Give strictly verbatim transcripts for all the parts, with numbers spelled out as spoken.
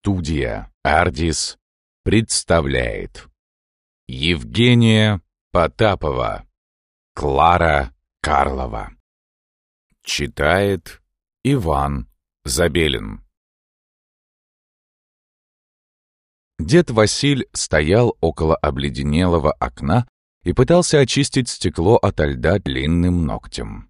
Студия «Ардис» представляет Евгения Потапова, Клара Карлова. Читает Иван Забелин. Дед Василь стоял около обледенелого окна и пытался очистить стекло ото льда длинным ногтем.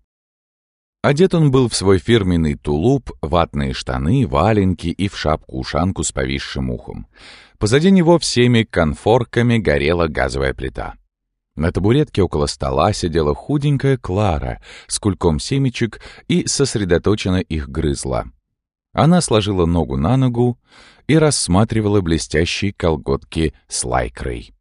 Одет он был в свой фирменный тулуп, ватные штаны, валенки и в шапку-ушанку с повисшим ухом. Позади него всеми конфорками горела газовая плита. На табуретке около стола сидела худенькая Клара с кульком семечек и сосредоточенно их грызла. Она сложила ногу на ногу и рассматривала блестящие колготки с лайкрой.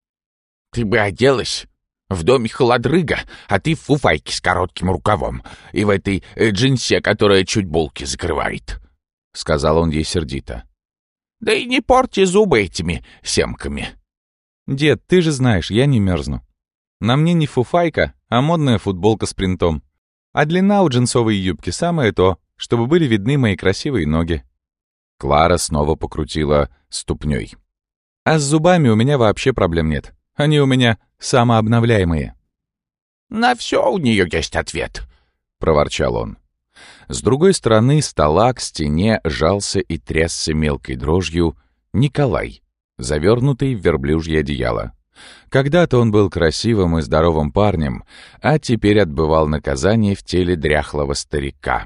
«Ты бы оделась! В доме холодрыга, а ты в фуфайке с коротким рукавом и в этой э, джинсе, которая чуть булки закрывает», — сказал он ей сердито. «Да и не порти зубы этими семками». «Дед, ты же знаешь, я не мерзну. На мне не фуфайка, а модная футболка с принтом. А длина у джинсовой юбки самое то, чтобы были видны мои красивые ноги». Клара снова покрутила ступней. «А с зубами у меня вообще проблем нет. Они у меня самообновляемые». «На все у нее есть ответ», — проворчал он. С другой стороны стола к стене жался и трясся мелкой дрожью Николай, завернутый в верблюжье одеяло. Когда-то он был красивым и здоровым парнем, а теперь отбывал наказание в теле дряхлого старика.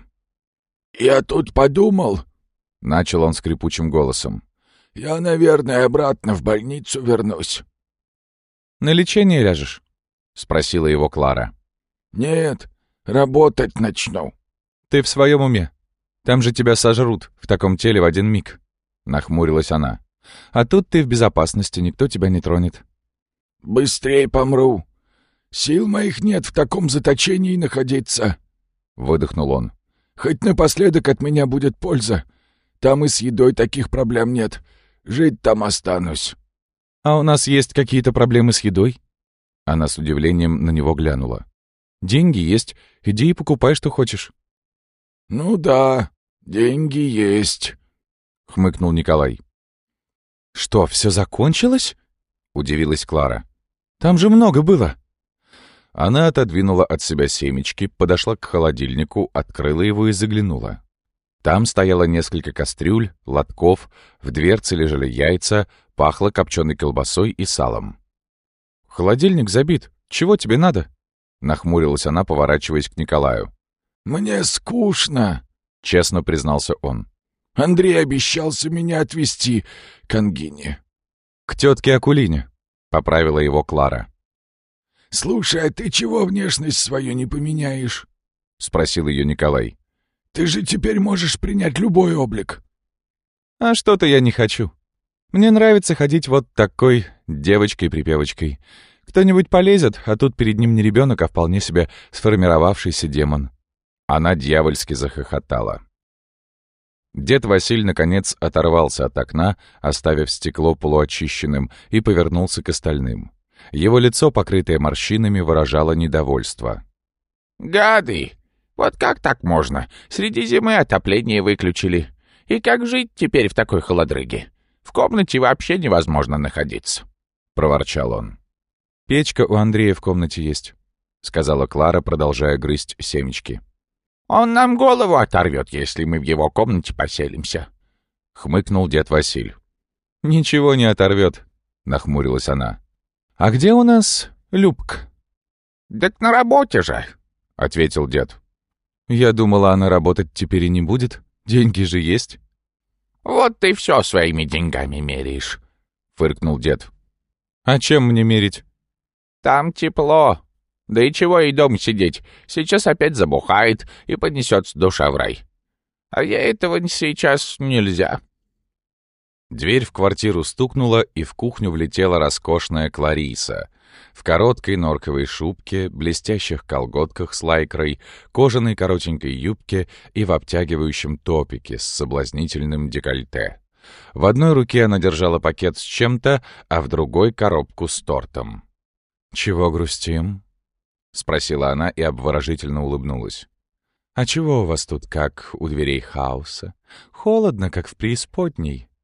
«Я тут подумал», — начал он скрипучим голосом, — «я, наверное, обратно в больницу вернусь». «На лечение ляжешь?» — спросила его Клара. «Нет, работать начну». «Ты в своем уме? Там же тебя сожрут в таком теле в один миг», — нахмурилась она. «А тут ты в безопасности, никто тебя не тронет». «Быстрей помру. Сил моих нет в таком заточении находиться», — выдохнул он. «Хоть напоследок от меня будет польза. Там и с едой таких проблем нет. Жить там останусь». «А у нас есть какие-то проблемы с едой?» Она с удивлением на него глянула. «Деньги есть, иди и покупай, что хочешь». «Ну да, деньги есть», — хмыкнул Николай. «Что, все закончилось?» — удивилась Клара. «Там же много было». Она отодвинула от себя семечки, подошла к холодильнику, открыла его и заглянула. Там стояло несколько кастрюль, лотков, в дверце лежали яйца, пахло копченой колбасой и салом. «Холодильник забит. Чего тебе надо?» — нахмурилась она, поворачиваясь к Николаю. «Мне скучно», — честно признался он. «Андрей обещался меня отвезти к Ангине». «К тетке Акулине», — поправила его Клара. «Слушай, а ты чего внешность свою не поменяешь?» — спросил ее Николай. «Ты же теперь можешь принять любой облик». «А что-то я не хочу. Мне нравится ходить вот такой девочкой-припевочкой. Кто-нибудь полезет, а тут перед ним не ребенок, а вполне себе сформировавшийся демон». Она дьявольски захохотала. Дед Василь, наконец, оторвался от окна, оставив стекло полуочищенным, и повернулся к остальным. Его лицо, покрытое морщинами, выражало недовольство. «Гады! Вот как так можно? Среди зимы отопление выключили. И как жить теперь в такой холодрыге? В комнате вообще невозможно находиться», — проворчал он. «Печка у Андрея в комнате есть», — сказала Клара, продолжая грызть семечки. «Он нам голову оторвет, если мы в его комнате поселимся», — хмыкнул дед Василь. «Ничего не оторвет», — нахмурилась она. «А где у нас Любка?» «Так на работе же», — ответил дед. «Я думала, она работать теперь и не будет. Деньги же есть». «Вот ты все своими деньгами меряешь», — фыркнул дед. «А чем мне мерить?» «Там тепло. Да и чего и дома сидеть? Сейчас опять забухает и понесется душа в рай. А я этого сейчас нельзя». Дверь в квартиру стукнула, и в кухню влетела роскошная Клариса. В короткой норковой шубке, блестящих колготках с лайкрой, кожаной коротенькой юбке и в обтягивающем топике с соблазнительным декольте. В одной руке она держала пакет с чем-то, а в другой — коробку с тортом. «Чего грустим?» — спросила она и обворожительно улыбнулась. «А чего у вас тут, как у дверей хаоса? Холодно, как в преисподней».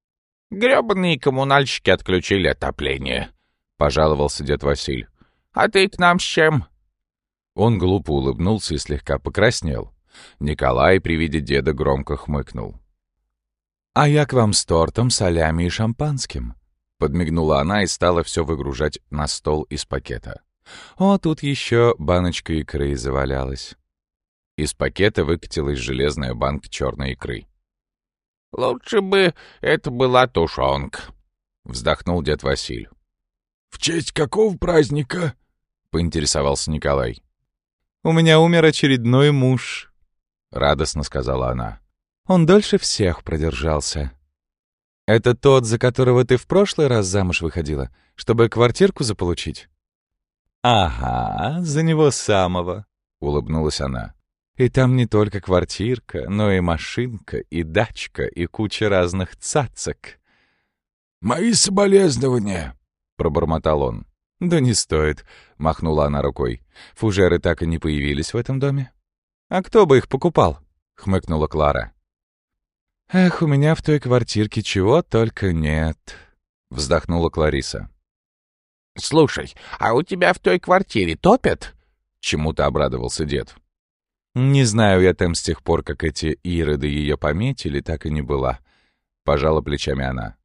Грёбаные коммунальщики отключили отопление, — пожаловался дед Василь. А ты к нам с чем? Он глупо улыбнулся и слегка покраснел. Николай при виде деда громко хмыкнул. «А я к вам с тортом, солями и шампанским», — подмигнула она и стала все выгружать на стол из пакета. «О, тут еще баночка икры завалялась». Из пакета выкатилась железная банка черной икры. «Лучше бы это была тушенка», — вздохнул дед Василь. «В честь какого праздника?» — поинтересовался Николай. «У меня умер очередной муж», — радостно сказала она. «Он дольше всех продержался». «Это тот, за которого ты в прошлый раз замуж выходила, чтобы квартирку заполучить?» «Ага, за него самого», — улыбнулась она. «И там не только квартирка, но и машинка, и дачка, и куча разных цацок». «Мои соболезнования», — пробормотал он. «Да не стоит», — махнула она рукой. «Фужеры так и не появились в этом доме?» «А кто бы их покупал?» — хмыкнула Клара. «Эх, у меня в той квартирке чего только нет», — вздохнула Клариса. «Слушай, а у тебя в той квартире топят?» — чему-то обрадовался дед. «Не знаю, я там с тех пор, как эти ироды ее пометили, так и не была», — пожала плечами она.